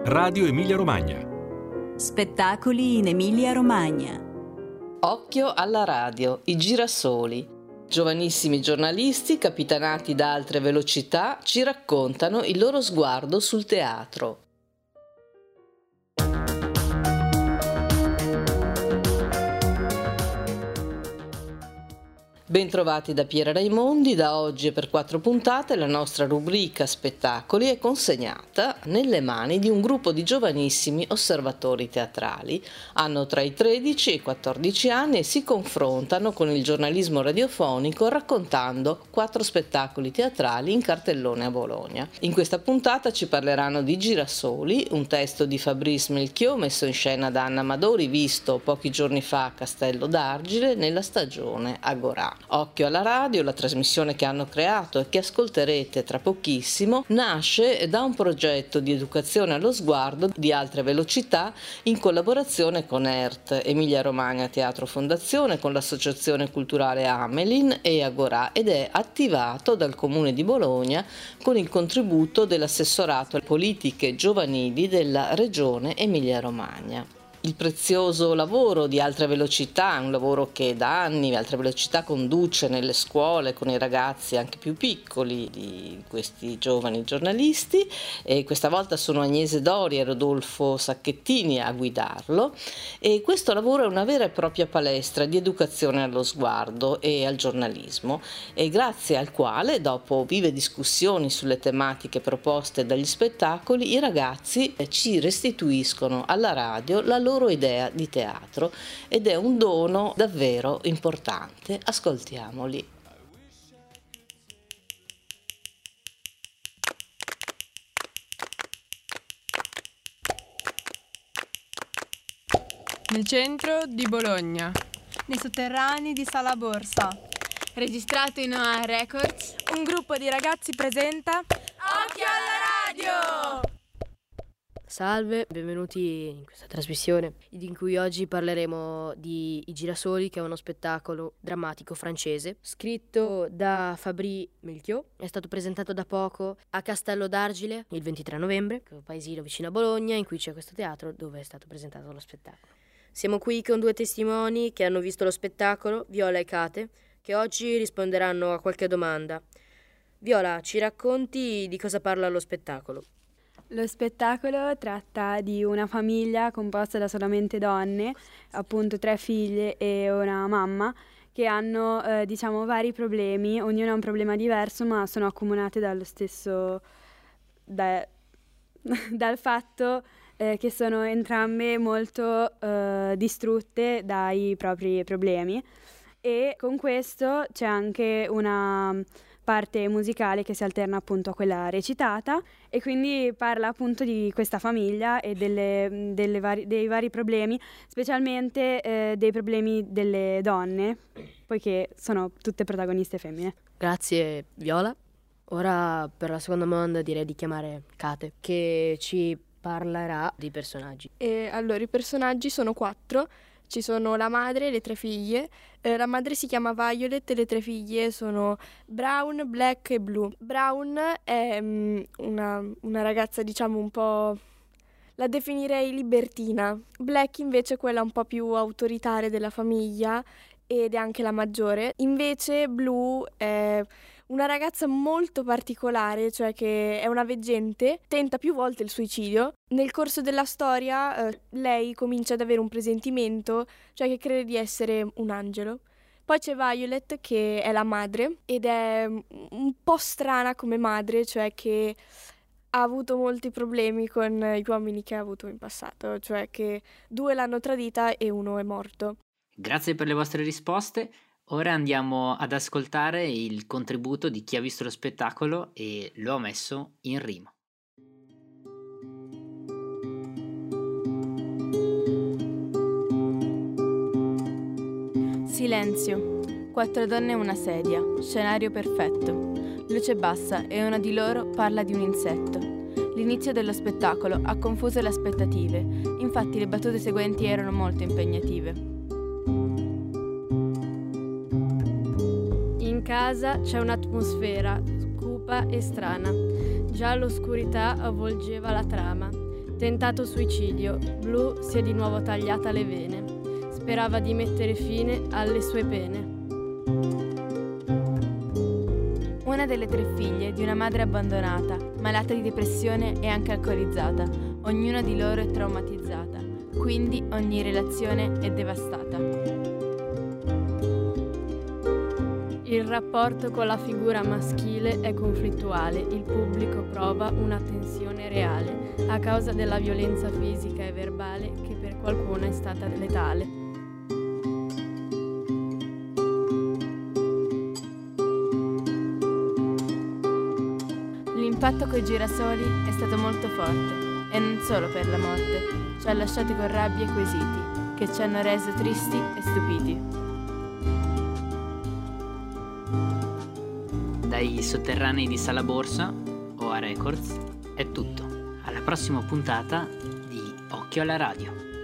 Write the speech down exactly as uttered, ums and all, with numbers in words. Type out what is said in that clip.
Radio Emilia Romagna. Spettacoli in Emilia Romagna. Occhio alla radio, i girasoli. Giovanissimi giornalisti, capitanati da altre velocità, ci raccontano il loro sguardo sul teatro. Bentrovati da Piera Raimondi. Da oggi e per quattro puntate la nostra rubrica Spettacoli è consegnata nelle mani di un gruppo di giovanissimi osservatori teatrali. Hanno tra i tredici e i quattordici anni e si confrontano con il giornalismo radiofonico raccontando quattro spettacoli teatrali in cartellone a Bologna. In questa puntata ci parleranno di Girasoli, un testo di Fabrice Melchior messo in scena da Anna Madori, visto pochi giorni fa a Castello d'Argile nella stagione Agorà. Occhio alla radio, la trasmissione che hanno creato e che ascolterete tra pochissimo, nasce da un progetto di educazione allo sguardo di altre velocità in collaborazione con E R T, Emilia Romagna Teatro Fondazione, con l'associazione culturale Amelin e Agorà, ed è attivato dal Comune di Bologna con il contributo dell'assessorato alle politiche giovanili della regione Emilia Romagna. Il prezioso lavoro di Altre Velocità, un lavoro che da anni Altre Velocità conduce nelle scuole con i ragazzi anche più piccoli di questi giovani giornalisti, e questa volta sono Agnese Dori e Rodolfo Sacchettini a guidarlo, e questo lavoro è una vera e propria palestra di educazione allo sguardo e al giornalismo, e grazie al quale, dopo vive discussioni sulle tematiche proposte dagli spettacoli, i ragazzi ci restituiscono alla radio la loro idea di teatro, ed è un dono davvero importante. Ascoltiamoli. Nel centro di Bologna, nei sotterranei di Sala Borsa, registrato in O A Records, un gruppo di ragazzi presenta Occhio alla radio! Salve, benvenuti in questa trasmissione in cui oggi parleremo di I Girasoli, che è uno spettacolo drammatico francese scritto da Fabrice Melchior. È stato presentato da poco a Castello d'Argile il ventitré novembre, che è un paesino vicino a Bologna in cui c'è questo teatro dove è stato presentato lo spettacolo. Siamo qui con due testimoni che hanno visto lo spettacolo, Viola e Kate, che oggi risponderanno a qualche domanda. Viola, ci racconti di cosa parla lo spettacolo? Lo spettacolo tratta di una famiglia composta da solamente donne, appunto tre figlie e una mamma, che hanno eh, diciamo vari problemi, ognuno ha un problema diverso, ma sono accomunate dallo stesso, da, dal fatto eh, che sono entrambe molto eh, distrutte dai propri problemi, e con questo c'è anche una parte musicale che si alterna appunto a quella recitata, e quindi parla appunto di questa famiglia e delle, delle vari, dei vari problemi, specialmente eh, dei problemi delle donne, poiché sono tutte protagoniste femmine. Grazie Viola. Ora per la seconda domanda direi di chiamare Kate, che ci parlerà di personaggi. E allora i personaggi sono quattro. Ci sono la madre e le tre figlie. Eh, la madre si chiama Violet e le tre figlie sono Brown, Black e Blue. Brown è um, una, una ragazza, diciamo, un po'... la definirei libertina. Black invece è quella un po' più autoritaria della famiglia ed è anche la maggiore. Invece Blue è una ragazza molto particolare, cioè che è una veggente, tenta più volte il suicidio. Nel corso della storia eh, lei comincia ad avere un presentimento, cioè che crede di essere un angelo. Poi c'è Violet, che è la madre, ed è un po' strana come madre, cioè che ha avuto molti problemi con gli uomini che ha avuto in passato, cioè che due l'hanno tradita e uno è morto. Grazie per le vostre risposte. Ora andiamo ad ascoltare il contributo di chi ha visto lo spettacolo e lo ha messo in rima. Silenzio. Quattro donne e una sedia. Scenario perfetto. Luce bassa e una di loro parla di un insetto. L'inizio dello spettacolo ha confuso le aspettative, infatti le battute seguenti erano molto impegnative. In casa c'è un'atmosfera cupa e strana. Già l'oscurità avvolgeva la trama. Tentato suicidio, Blue si è di nuovo tagliata le vene. Sperava di mettere fine alle sue pene. Una delle tre figlie di una madre abbandonata, malata di depressione e anche alcolizzata. Ognuna di loro è traumatizzata, quindi ogni relazione è devastata. Il rapporto con la figura maschile è conflittuale, il pubblico prova una tensione reale a causa della violenza fisica e verbale che per qualcuno è stata letale. L'impatto coi girasoli è stato molto forte e non solo per la morte, ci ha lasciati con rabbia e quesiti che ci hanno reso tristi e stupiti. Dai sotterranei di Sala Borsa o a Records è tutto. Alla prossima puntata di Occhio alla Radio.